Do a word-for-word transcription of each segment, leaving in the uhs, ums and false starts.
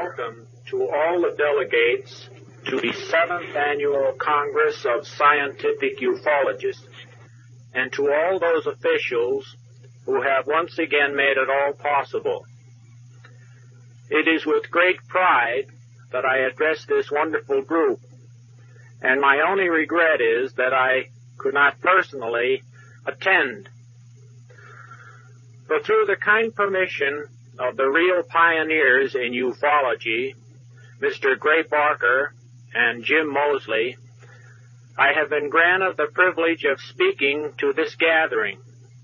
welcome to all the delegates to the seventh Annual Congress of Scientific Ufologists, and to all those officials who have once again made it all possible. It is with great pride that I address this wonderful group, and my only regret is that I could not personally attend. But through the kind permission of the real pioneers in ufology, Mister Gray Barker and Jim Moseley, I have been granted the privilege of speaking to this gathering.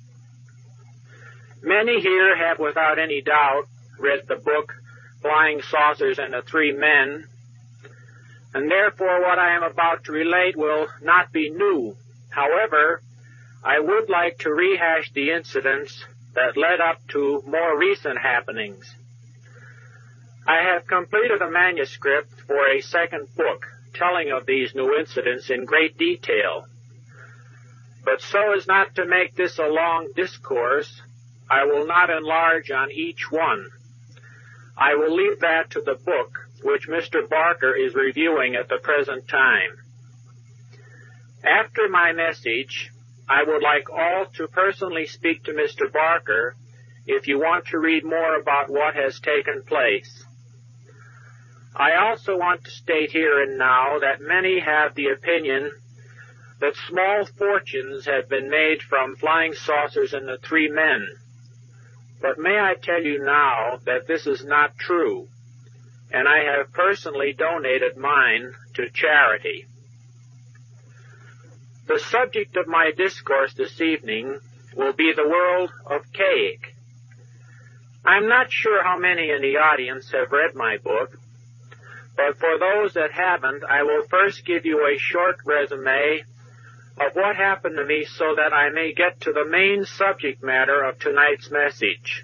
Many here have without any doubt read the book Flying Saucers and the Three Men, and therefore what I am about to relate will not be new. However, I would like to rehash the incidents that led up to more recent happenings. I have completed a manuscript for a second book telling of these new incidents in great detail. But so as not to make this a long discourse, I will not enlarge on each one. I will leave that to the book which Mister Barker is reviewing at the present time. After my message, I would like all to personally speak to Mister Barker if you want to read more about what has taken place. I also want to state here and now that many have the opinion that small fortunes have been made from flying saucers and the three men. But may I tell you now that this is not true, and I have personally donated mine to charity. The subject of my discourse this evening will be the world of Kayik. I'm not sure how many in the audience have read my book, but for those that haven't, I will first give you a short resume of what happened to me so that I may get to the main subject matter of tonight's message.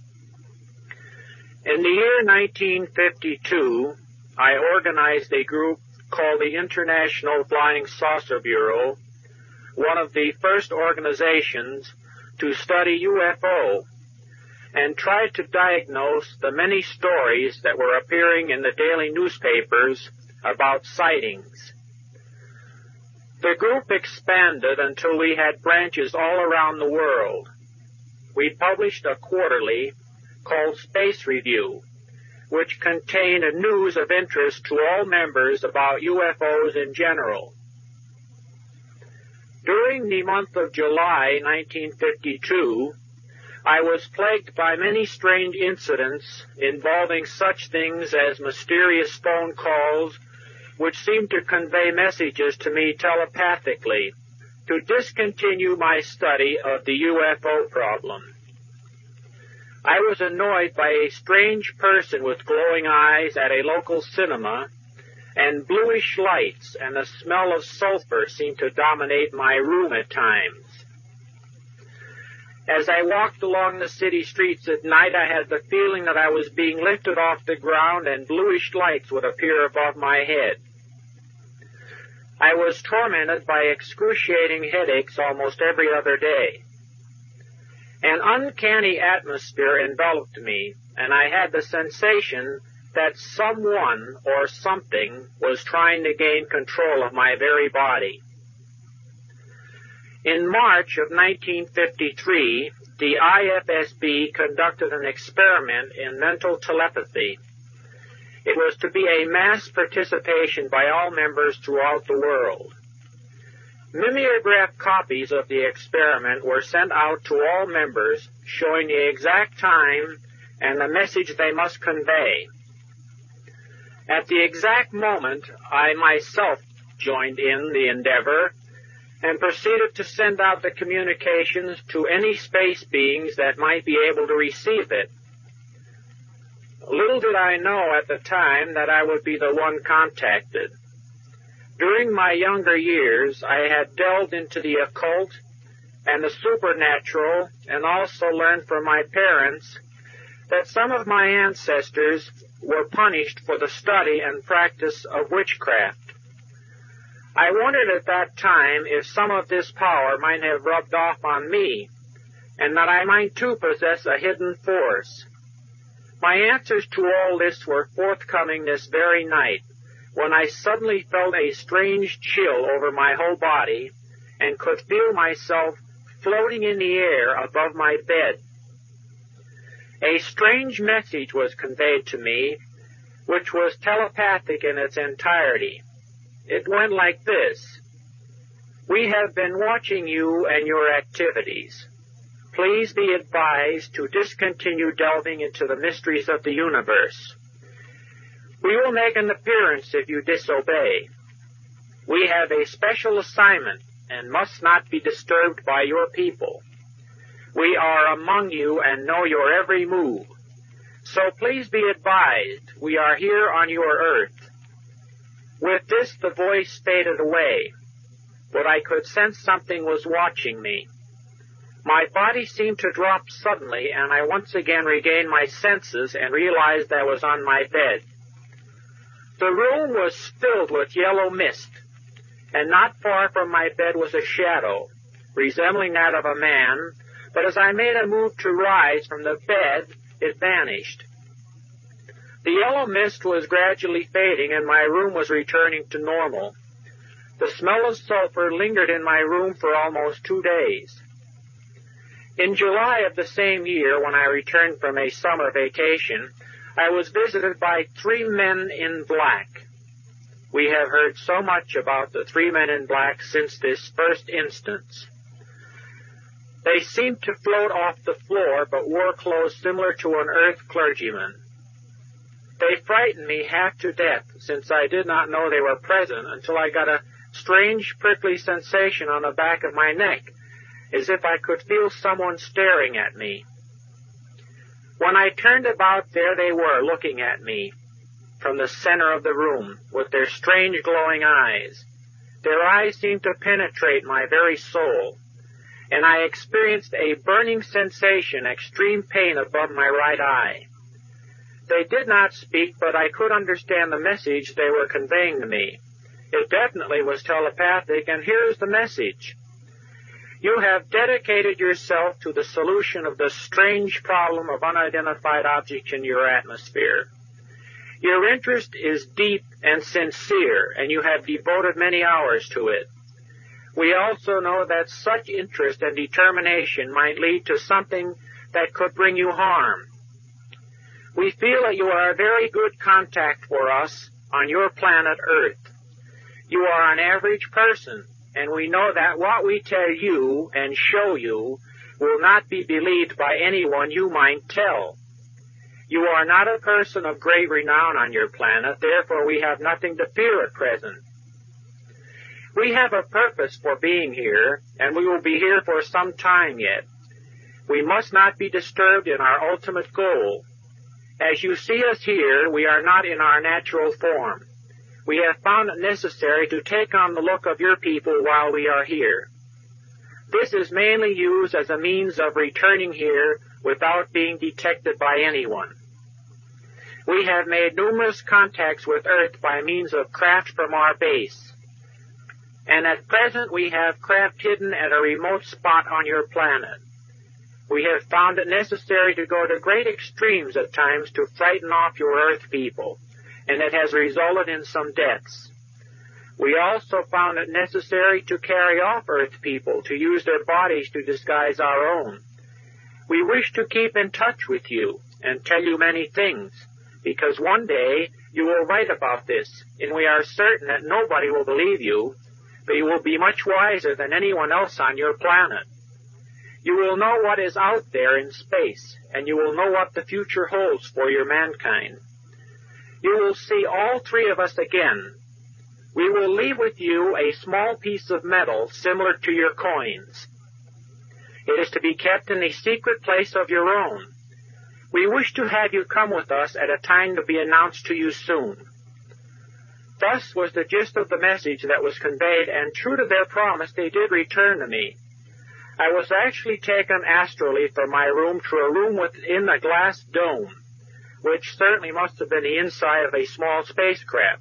In the year nineteen fifty-two, I organized a group called the International Flying Saucer Bureau, one of the first organizations to study U F O, and tried to diagnose the many stories that were appearing in the daily newspapers about sightings. The group expanded until we had branches all around the world. We published a quarterly called Space Review, which contained news of interest to all members about U F Os in general. During the month of July nineteen fifty-two, I was plagued by many strange incidents involving such things as mysterious phone calls, which seemed to convey messages to me telepathically, to discontinue my study of the U F O problem. I was annoyed by a strange person with glowing eyes at a local cinema, and bluish lights and the smell of sulfur seemed to dominate my room at times. As I walked along the city streets at night, I had the feeling that I was being lifted off the ground and bluish lights would appear above my head. I was tormented by excruciating headaches almost every other day. An uncanny atmosphere enveloped me, and I had the sensation that someone or something was trying to gain control of my very body. In March of nineteen fifty-three, the I F S B conducted an experiment in mental telepathy. It was to be a mass participation by all members throughout the world. Mimeographed copies of the experiment were sent out to all members, showing the exact time and the message they must convey. At the exact moment, I myself joined in the endeavor and proceeded to send out the communications to any space beings that might be able to receive it. Little did I know at the time that I would be the one contacted. During my younger years, I had delved into the occult and the supernatural, and also learned from my parents that some of my ancestors were punished for the study and practice of witchcraft. I wondered at that time if some of this power might have rubbed off on me, and that I might too possess a hidden force. My answers to all this were forthcoming this very night, when I suddenly felt a strange chill over my whole body and could feel myself floating in the air above my bed. A strange message was conveyed to me, which was telepathic in its entirety. It went like this: "We have been watching you and your activities. Please be advised to discontinue delving into the mysteries of the universe. We will make an appearance if you disobey. We have a special assignment and must not be disturbed by your people. We are among you and know your every move. So please be advised, we are here on your earth." With this, the voice faded away, but I could sense something was watching me. My body seemed to drop suddenly, and I once again regained my senses and realized I was on my bed. The room was filled with yellow mist, and not far from my bed was a shadow, resembling that of a man, but as I made a move to rise from the bed, it vanished. The yellow mist was gradually fading, and my room was returning to normal. The smell of sulfur lingered in my room for almost two days. In July of the same year, when I returned from a summer vacation, I was visited by three men in black. We have heard so much about the three men in black since this first instance. They seemed to float off the floor, but wore clothes similar to an earth clergyman. They frightened me half to death, since I did not know they were present until I got a strange prickly sensation on the back of my neck, as if I could feel someone staring at me. When I turned about, there they were, looking at me from the center of the room, with their strange glowing eyes. Their eyes seemed to penetrate my very soul, and I experienced a burning sensation, extreme pain above my right eye. They did not speak, but I could understand the message they were conveying to me. It definitely was telepathic, and here is the message. You have dedicated yourself to the solution of the strange problem of unidentified objects in your atmosphere. Your interest is deep and sincere, and you have devoted many hours to it. We also know that such interest and determination might lead to something that could bring you harm. We feel that you are a very good contact for us on your planet Earth. You are an average person, and we know that what we tell you and show you will not be believed by anyone you might tell. You are not a person of great renown on your planet, therefore we have nothing to fear at present. We have a purpose for being here, and we will be here for some time yet. We must not be disturbed in our ultimate goal. As you see us here, we are not in our natural form. We have found it necessary to take on the look of your people while we are here. This is mainly used as a means of returning here without being detected by anyone. We have made numerous contacts with Earth by means of craft from our base, and at present we have craft hidden at a remote spot on your planet. We have found it necessary to go to great extremes at times to frighten off your Earth people, and it has resulted in some deaths. We also found it necessary to carry off Earth people to use their bodies to disguise our own. We wish to keep in touch with you and tell you many things, because one day you will write about this, and we are certain that nobody will believe you, but you will be much wiser than anyone else on your planet. You will know what is out there in space, and you will know what the future holds for your mankind. You will see all three of us again. We will leave with you a small piece of metal similar to your coins. It is to be kept in a secret place of your own. We wish to have you come with us at a time to be announced to you soon. Thus was the gist of the message that was conveyed, and true to their promise, they did return to me. I was actually taken astrally from my room to a room within a glass dome, which certainly must have been the inside of a small spacecraft.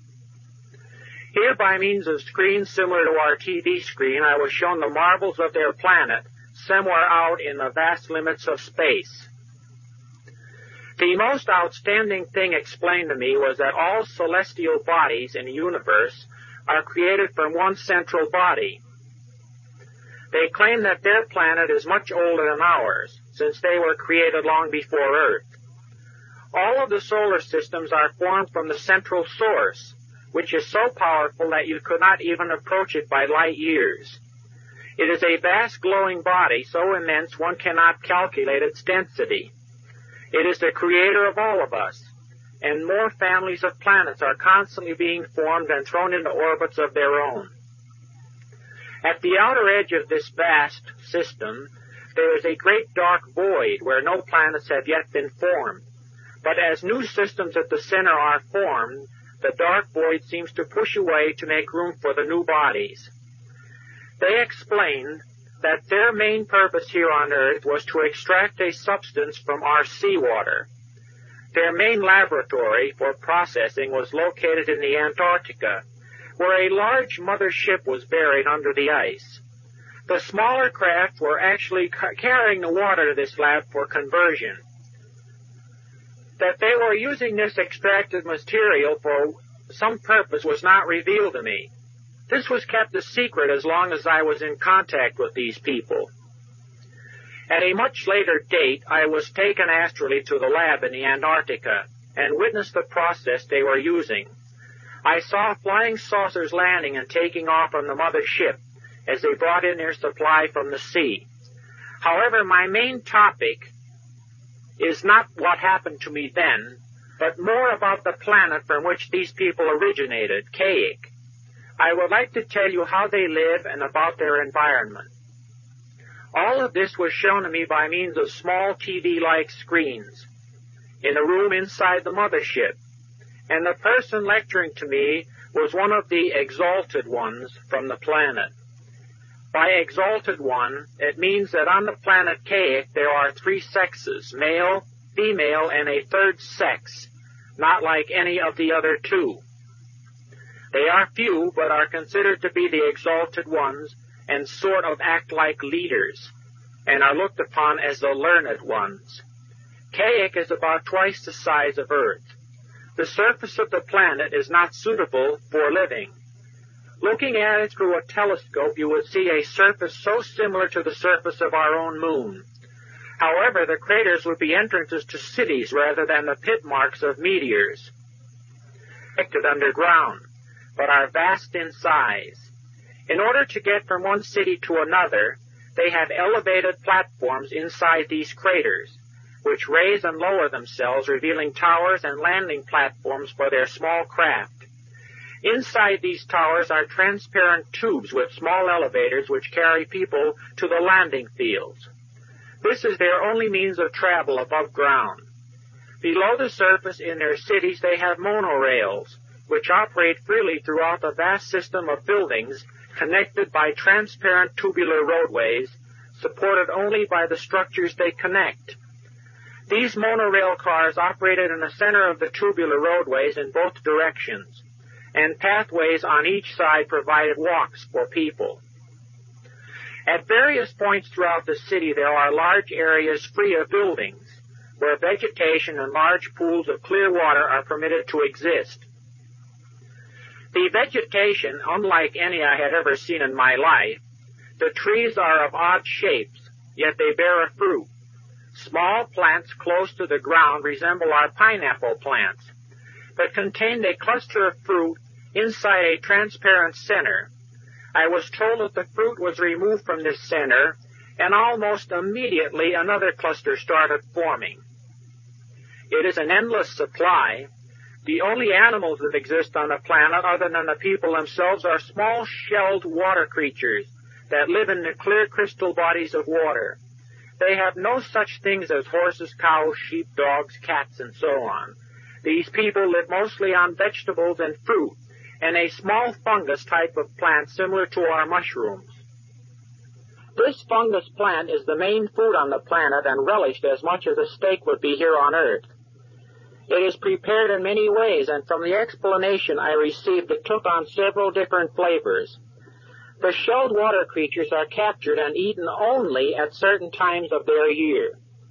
Here, by means of screens similar to our T V screen, I was shown the marvels of their planet, somewhere out in the vast limits of space. The most outstanding thing explained to me was that all celestial bodies in the universe are created from one central body. They claim that their planet is much older than ours, since they were created long before Earth. All of the solar systems are formed from the central source, which is so powerful that you could not even approach it by light years. It is a vast glowing body, so immense one cannot calculate its density. It is the creator of all of us, and more families of planets are constantly being formed and thrown into orbits of their own. At the outer edge of this vast system, there is a great dark void where no planets have yet been formed. But as new systems at the center are formed, the dark void seems to push away to make room for the new bodies. They explained that their main purpose here on Earth was to extract a substance from our seawater. Their main laboratory for processing was located in the Antarctica, where a large mother ship was buried under the ice. The smaller craft were actually ca- carrying the water to this lab for conversion. That they were using this extracted material for some purpose was not revealed to me. This was kept a secret as long as I was in contact with these people. At a much later date, I was taken astrally to the lab in the Antarctica and witnessed the process they were using. I saw flying saucers landing and taking off from the mother ship as they brought in their supply from the sea. However, my main topic is not what happened to me then, but more about the planet from which these people originated, Kayik. I would like to tell you how they live and about their environment. All of this was shown to me by means of small T V-like screens in a room inside the mothership, and the person lecturing to me was one of the exalted ones from the planet. By exalted one, it means that on the planet Kayik there are three sexes, male, female, and a third sex, not like any of the other two. They are few, but are considered to be the exalted ones, and sort of act like leaders, and are looked upon as the learned ones. Kayik is about twice the size of Earth. The surface of the planet is not suitable for living. Looking at it through a telescope, you would see a surface so similar to the surface of our own moon. However, the craters would be entrances to cities rather than the pit marks of meteors. Connected underground, but are vast in size. In order to get from one city to another, they have elevated platforms inside these craters, which raise and lower themselves, revealing towers and landing platforms for their small craft. Inside these towers are transparent tubes with small elevators which carry people to the landing fields. This is their only means of travel above ground. Below the surface in their cities they have monorails, which operate freely throughout the vast system of buildings connected by transparent tubular roadways, supported only by the structures they connect. These monorail cars operated in the center of the tubular roadways in both directions, and pathways on each side provided walks for people. At various points throughout the city there are large areas free of buildings, where vegetation and large pools of clear water are permitted to exist. The vegetation, unlike any I had ever seen in my life, the trees are of odd shapes, yet they bear a fruit. Small plants close to the ground resemble our pineapple plants, but contain a cluster of fruit inside a transparent center. I was told that the fruit was removed from this center, and almost immediately another cluster started forming. It is an endless supply. The only animals that exist on the planet other than the people themselves are small shelled water creatures that live in the clear crystal bodies of water. They have no such things as horses, cows, sheep, dogs, cats, and so on. These people live mostly on vegetables and fruit, and a small fungus type of plant similar to our mushrooms. This fungus plant is the main food on the planet and relished as much as a steak would be here on Earth. It is prepared in many ways, and from the explanation I received, it took on several different flavors. The shelled water creatures are captured and eaten only at certain times of their year.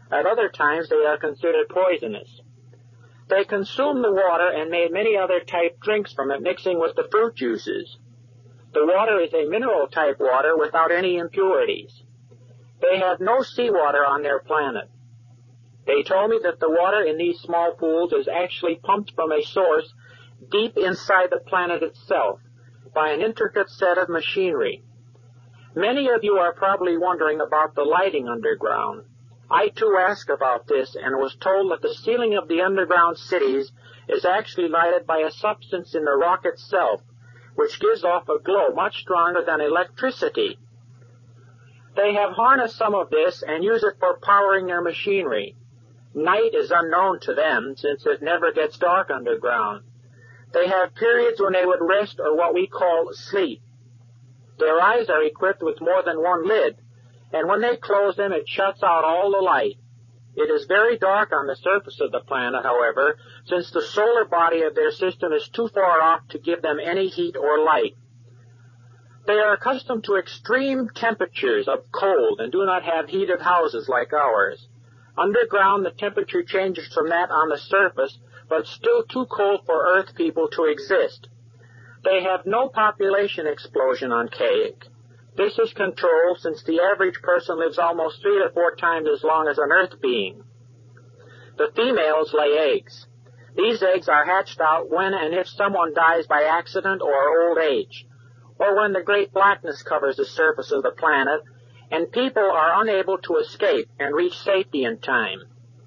At other times they are considered poisonous. They consumed the water and made many other type drinks from it, mixing with the fruit juices. The water is a mineral-type water without any impurities. They have no seawater on their planet. They told me that the water in these small pools is actually pumped from a source deep inside the planet itself by an intricate set of machinery. Many of you are probably wondering about the lighting underground. I too asked about this and was told that the ceiling of the underground cities is actually lighted by a substance in the rock itself, which gives off a glow much stronger than electricity. They have harnessed some of this and use it for powering their machinery. Night is unknown to them, since it never gets dark underground. They have periods when they would rest, or what we call sleep. Their eyes are equipped with more than one lid, and when they close them, it shuts out all the light. It is very dark on the surface of the planet, however, since the solar body of their system is too far off to give them any heat or light. They are accustomed to extreme temperatures of cold and do not have heated houses like ours. Underground, the temperature changes from that on the surface, but still too cold for Earth people to exist. They have no population explosion on Kayik. This is controlled since the average person lives almost three to four times as long as an Earth being. The females lay eggs. These eggs are hatched out when and if someone dies by accident or old age, or when the great blackness covers the surface of the planet, and people are unable to escape and reach safety in time.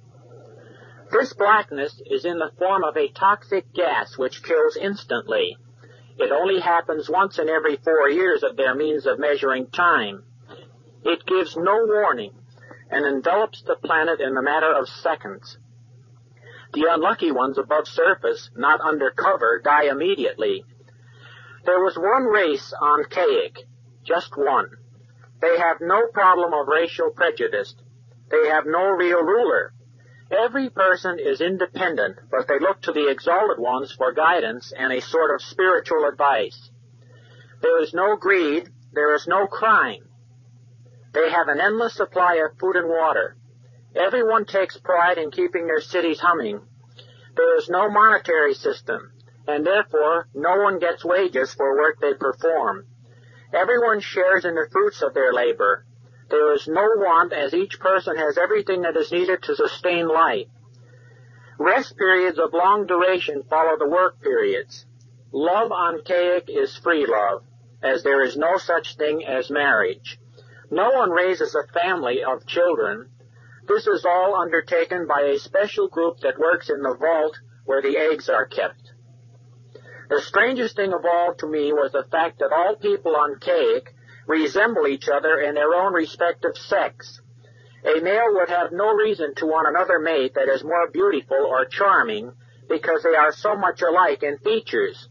This blackness is in the form of a toxic gas which kills instantly. It only happens once in every four years of their means of measuring time. It gives no warning and envelops the planet in a matter of seconds. The unlucky ones above surface, not under cover, die immediately. There was one race on Kayik, just one. They have no problem of racial prejudice. They have no real ruler. Every person is independent, but they look to the exalted ones for guidance and a sort of spiritual advice. There is no greed. There is no crime. They have an endless supply of food and water. Everyone takes pride in keeping their cities humming. There is no monetary system, and therefore no one gets wages for work they perform. Everyone shares in the fruits of their labor. There is no want, as each person has everything that is needed to sustain life. Rest periods of long duration follow the work periods. Love on Kayik is free love, as there is no such thing as marriage. No one raises a family of children. This is all undertaken by a special group that works in the vault where the eggs are kept. The strangest thing of all to me was the fact that all people on Kayik resemble each other in their own respective sex. A male would have no reason to want another mate that is more beautiful or charming because they are so much alike in features.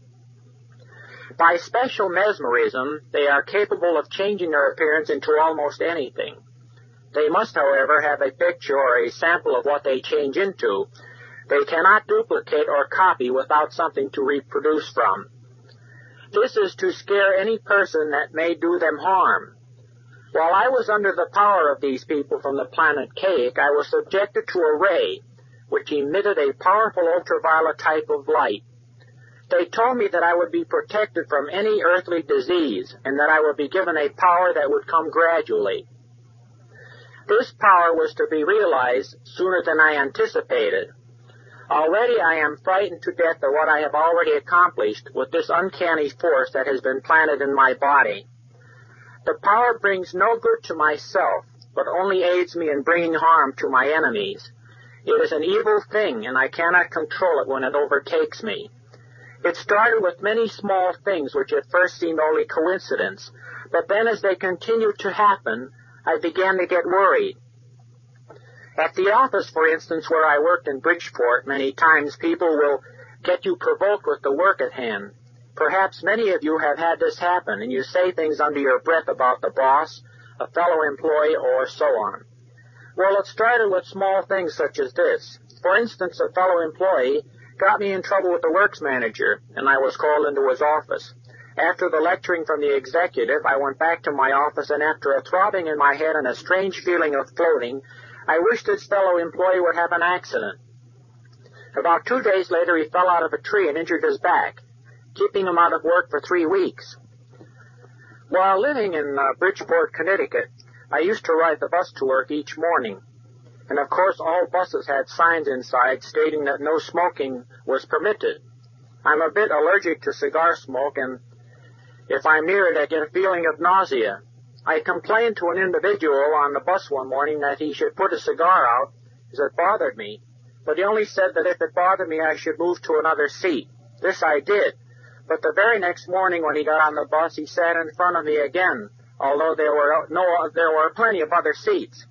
By special mesmerism, they are capable of changing their appearance into almost anything. They must, however, have a picture or a sample of what they change into. They cannot duplicate or copy without something to reproduce from. This is to scare any person that may do them harm. While I was under the power of these people from the planet Kayik, I was subjected to a ray which emitted a powerful ultraviolet type of light. They told me that I would be protected from any earthly disease and that I would be given a power that would come gradually. This power was to be realized sooner than I anticipated. Already I am frightened to death at what I have already accomplished with this uncanny force that has been planted in my body. The power brings no good to myself, but only aids me in bringing harm to my enemies. It is an evil thing, and I cannot control it when it overtakes me. It started with many small things which at first seemed only coincidence, but then as they continued to happen, I began to get worried. At the office, for instance, where I worked in Bridgeport, many times people will get you provoked with the work at hand. Perhaps many of you have had this happen, and you say things under your breath about the boss, a fellow employee, or so on. Well, it started with small things such as this. For instance, a fellow employee got me in trouble with the works manager, and I was called into his office. After the lecturing from the executive, I went back to my office, and after a throbbing in my head and a strange feeling of floating, I wished this fellow employee would have an accident. About two days later, he fell out of a tree and injured his back, keeping him out of work for three weeks. While living in uh, Bridgeport, Connecticut, I used to ride the bus to work each morning. And of course, all buses had signs inside stating that no smoking was permitted. I'm a bit allergic to cigar smoke, and if I'm near it, I get a feeling of nausea. I complained to an individual on the bus one morning that he should put a cigar out, as it bothered me, but he only said that if it bothered me, I should move to another seat. This I did, but the very next morning when he got on the bus, he sat in front of me again, although there were no, there were plenty of other seats.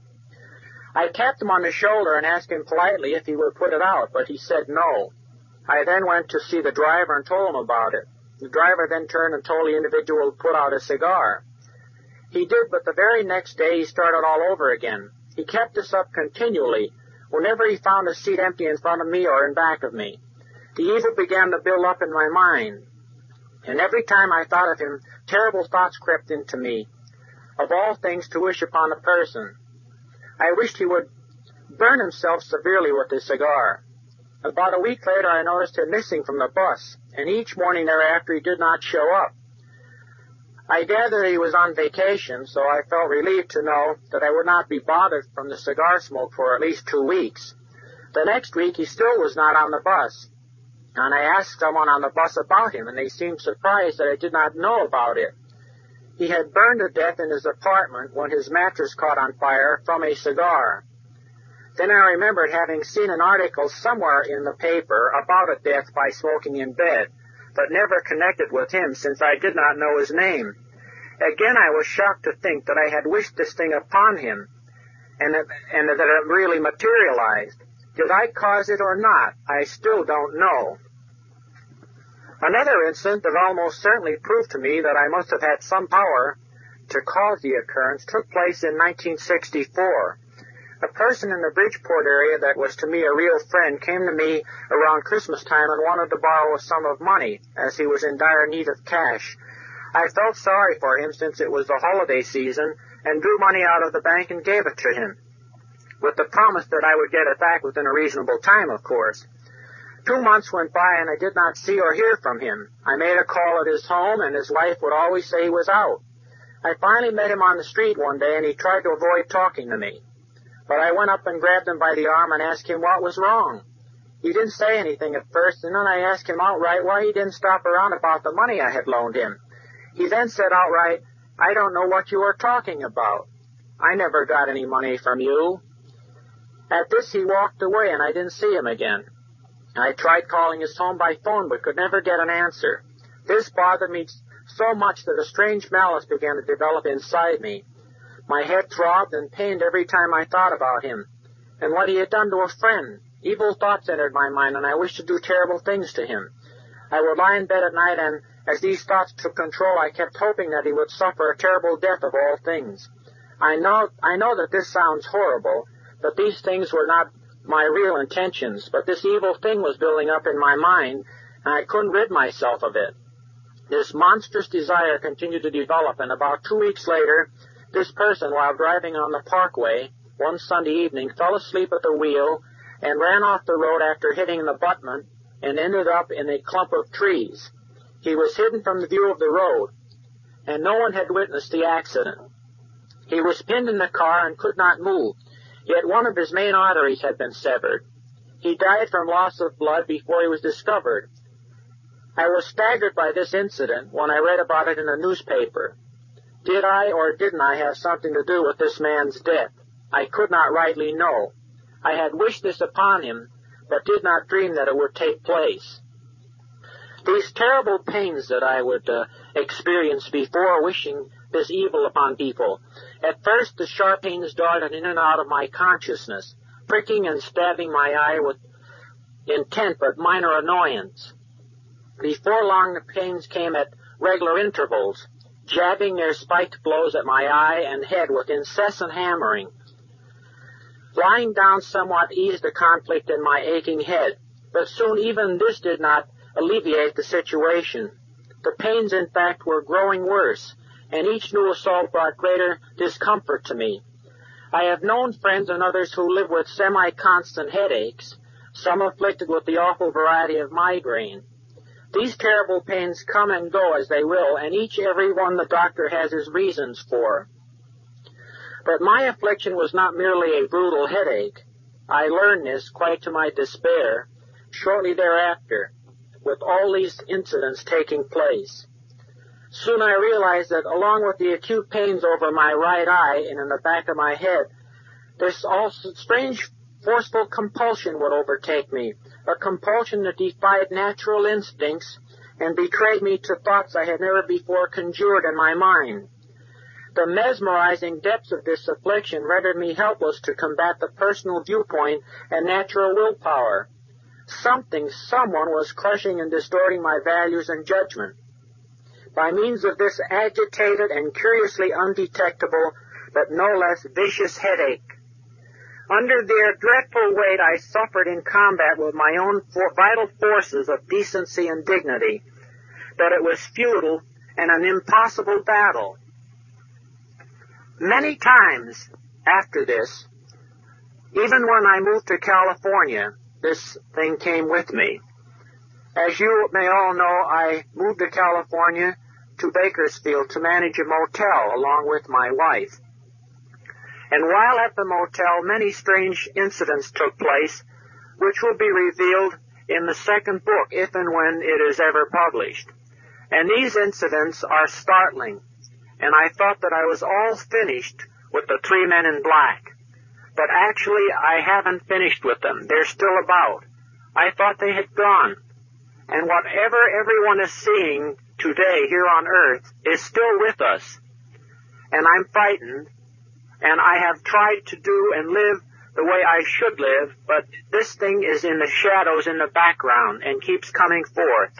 I tapped him on the shoulder and asked him politely if he would put it out, but he said no. I then went to see the driver and told him about it. The driver then turned and told the individual to put out a cigar. He did, but the very next day he started all over again. He kept this up continually, whenever he found a seat empty in front of me or in back of me. The evil began to build up in my mind, and every time I thought of him, terrible thoughts crept into me, of all things to wish upon a person. I wished he would burn himself severely with his cigar. About a week later, I noticed him missing from the bus, and each morning thereafter he did not show up. I gathered he was on vacation, so I felt relieved to know that I would not be bothered from the cigar smoke for at least two weeks. The next week, he still was not on the bus, and I asked someone on the bus about him, and they seemed surprised that I did not know about it. He had burned to death in his apartment when his mattress caught on fire from a cigar. Then I remembered having seen an article somewhere in the paper about a death by smoking in bed, but never connected with him since I did not know his name. Again, I was shocked to think that I had wished this thing upon him, and that, and that it really materialized. Did I cause it or not? I still don't know. Another incident that almost certainly proved to me that I must have had some power to cause the occurrence took place in nineteen sixty-four. A person in the Bridgeport area that was to me a real friend came to me around Christmas time and wanted to borrow a sum of money, as he was in dire need of cash. I felt sorry for him since it was the holiday season, and drew money out of the bank and gave it to him, with the promise that I would get it back within a reasonable time, of course. Two months went by, and I did not see or hear from him. I made a call at his home, and his wife would always say he was out. I finally met him on the street one day, and he tried to avoid talking to me. But I went up and grabbed him by the arm and asked him what was wrong. He didn't say anything at first, and then I asked him outright why he didn't stop around about the money I had loaned him. He then said outright, "I don't know what you are talking about. I never got any money from you." At this he walked away, and I didn't see him again. I tried calling his home by phone, but could never get an answer. This bothered me so much that a strange malice began to develop inside me. My head throbbed and pained every time I thought about him, and what he had done to a friend. Evil thoughts entered my mind, and I wished to do terrible things to him. I would lie in bed at night, and as these thoughts took control, I kept hoping that he would suffer a terrible death of all things. I know, I know that this sounds horrible, but these things were not my real intentions, but this evil thing was building up in my mind, and I couldn't rid myself of it. This monstrous desire continued to develop, and about two weeks later, this person, while driving on the parkway one Sunday evening, fell asleep at the wheel and ran off the road after hitting an abutment and ended up in a clump of trees. He was hidden from the view of the road, and no one had witnessed the accident. He was pinned in the car and could not move, yet one of his main arteries had been severed. He died from loss of blood before he was discovered. I was staggered by this incident when I read about it in a newspaper. Did I or didn't I have something to do with this man's death? I could not rightly know. I had wished this upon him, but did not dream that it would take place. These terrible pains that I would uh, experience before wishing this evil upon people. At first, the sharp pains darted in and out of my consciousness, pricking and stabbing my eye with intent but minor annoyance. Before long, the pains came at regular intervals, jabbing their spiked blows at my eye and head with incessant hammering. Lying down somewhat eased the conflict in my aching head, but soon even this did not alleviate the situation. The pains, in fact, were growing worse, and each new assault brought greater discomfort to me. I have known friends and others who live with semi-constant headaches, some afflicted with the awful variety of migraine. These terrible pains come and go as they will, and each every one the doctor has his reasons for. But my affliction was not merely a brutal headache. I learned this, quite to my despair, shortly thereafter, with all these incidents taking place. Soon I realized that along with the acute pains over my right eye and in the back of my head, this also strange forceful compulsion would overtake me, a compulsion that defied natural instincts and betrayed me to thoughts I had never before conjured in my mind. The mesmerizing depths of this affliction rendered me helpless to combat the personal viewpoint and natural willpower. Something, someone was crushing and distorting my values and judgment. By means of this agitated and curiously undetectable, but no less vicious headache, under their dreadful weight I suffered in combat with my own for vital forces of decency and dignity, but it was futile and an impossible battle. Many times after this, even when I moved to California, this thing came with me. As you may all know, I moved to California to Bakersfield to manage a motel along with my wife. And while at the motel, many strange incidents took place, which will be revealed in the second book, if and when it is ever published. And these incidents are startling, and I thought that I was all finished with the three men in black. But actually, I haven't finished with them. They're still about. I thought they had gone. And whatever everyone is seeing today here on earth is still with us. And I'm frightened, and I have tried to do and live the way I should live, but this thing is in the shadows in the background and keeps coming forth.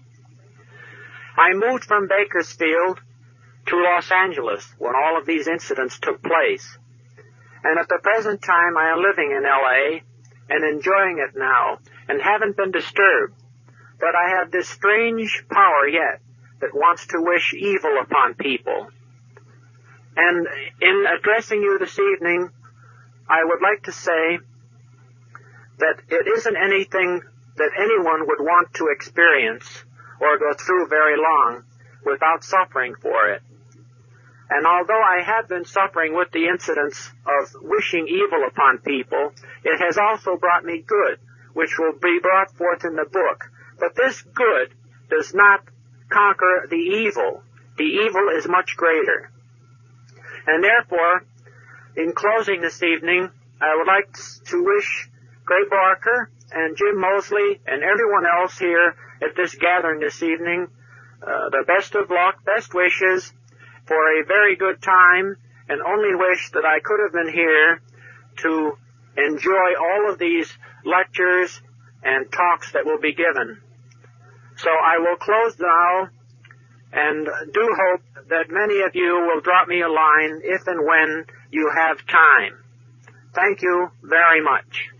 I moved from Bakersfield to Los Angeles when all of these incidents took place. And at the present time I am living in L A and enjoying it now and haven't been disturbed. But I have this strange power yet that wants to wish evil upon people. And in addressing you this evening, I would like to say that it isn't anything that anyone would want to experience or go through very long without suffering for it. And although I have been suffering with the incidents of wishing evil upon people, it has also brought me good, which will be brought forth in the book. But this good does not conquer the evil. The evil is much greater. And therefore, in closing this evening, I would like to wish Gray Barker and Jim Mosley and everyone else here at this gathering this evening uh, the best of luck, best wishes for a very good time, and only wish that I could have been here to enjoy all of these lectures and talks that will be given. So I will close now, and do hope that many of you will drop me a line if and when you have time. Thank you very much.